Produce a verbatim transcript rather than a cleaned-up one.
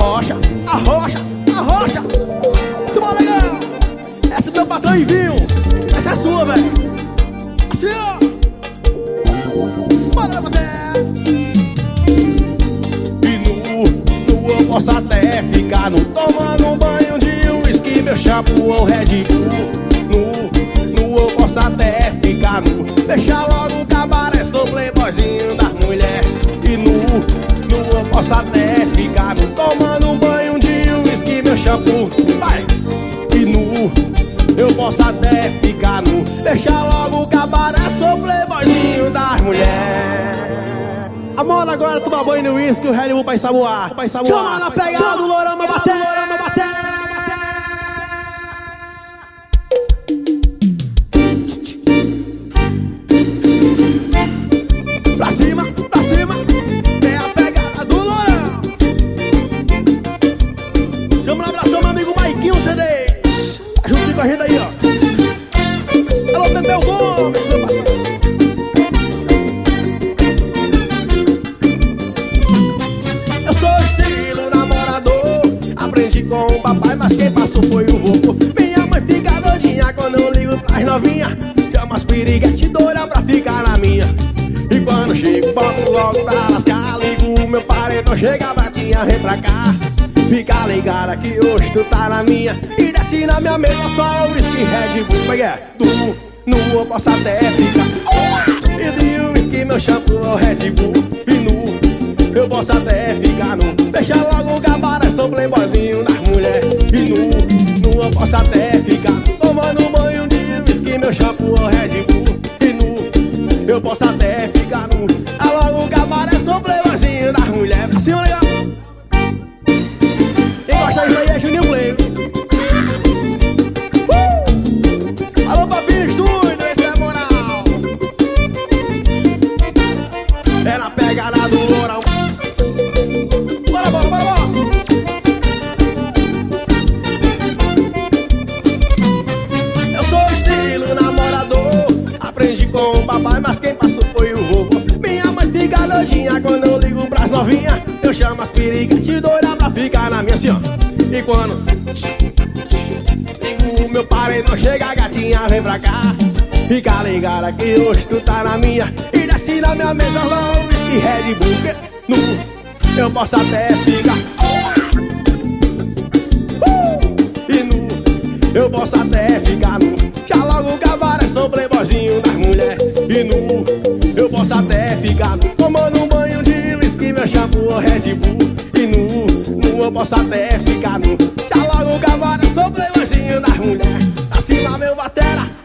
Arrocha, arrocha, arrocha. Simbora, legal. Essa é meu patrão e vinho. Essa é sua, velho. Assim, ó. Bora, patrão. E nu, nu eu posso até ficar nu, tomando um banho de uísque, meu shampoo ou Red Bull. Nu, nu eu posso até ficar nu, deixa logo o cabaré, sou playboyzinho das mulheres. E nu, nu eu posso até ficar nu, tomando um banho de uísque, meu shampoo. Vai! E nu, eu posso até ficar nu, deixa logo o cabaré, sou playboyzinho das mulheres. A moda agora toma banho no uísque, o Red Bull pra ensaboar. Chama na pegada do Lorama bater, Lorama bater. Pra cima, pra cima, é a pegada do Lorama. Chama no abração meu amigo Maiquinho C Ds. Tá junto com a gente aí, ó. Alô, Pepeu Gomes, meu patrão. Aprendi com o papai, mas quem passou foi o vovô. Minha mãe fica doidinha quando eu ligo pras novinhas, chama as piriguete doida pra ficar na minha. E quando chego, boto logo pra lascar, ligo o meu paredão, chega a batinha, vem pra cá. Fica ligada que hoje tu tá na minha, e desce na minha mesa só o whisky Red Bull. Como é que é? Tu, nu, eu posso até ficar. E de whisky meu shampoo é o Red Bull. E nu, eu posso até ficar nu, deixa logo o cabaré, sou playboyzinho das mulheres. E nu, nu eu posso até ficar tomando um banho de whisky, meu shampoo é o Red Bull. E nu, eu posso até ficar nu, ah, logo o cabaré, sou playboyzinho das mulheres. Assim, legal. Quem gosta disso aí é Juninho Play. uh! Alô, Papinho Estúdio, esse é moral. É na pegada do Lourão. Bora, bora, bora, bora. Eu sou estilo namorador, aprendi com o papai, mas quem passou foi o vovô. Minha mãe fica doidinha quando eu ligo pras novinhas, eu chamo as piriguete doida pra ficar na minha, assim, ó. E quando ligo o meu paredão, chega a gatinha, vem pra cá. Fica ligada que hoje tu tá na minha, e desce na minha mesa lá o whisky Red Bull. Nu, eu posso até ficar uh! E nu, eu posso até ficar nu, já logo o cabaré, sou playboyzinho das mulheres. E nu, eu posso até ficar nu, tomando um banho de whisky, meu shampoo ou Red Bull. E nu, nu, eu posso até ficar nu, já logo o cabaré, sou playboyzinho das mulheres. Acima meu batera,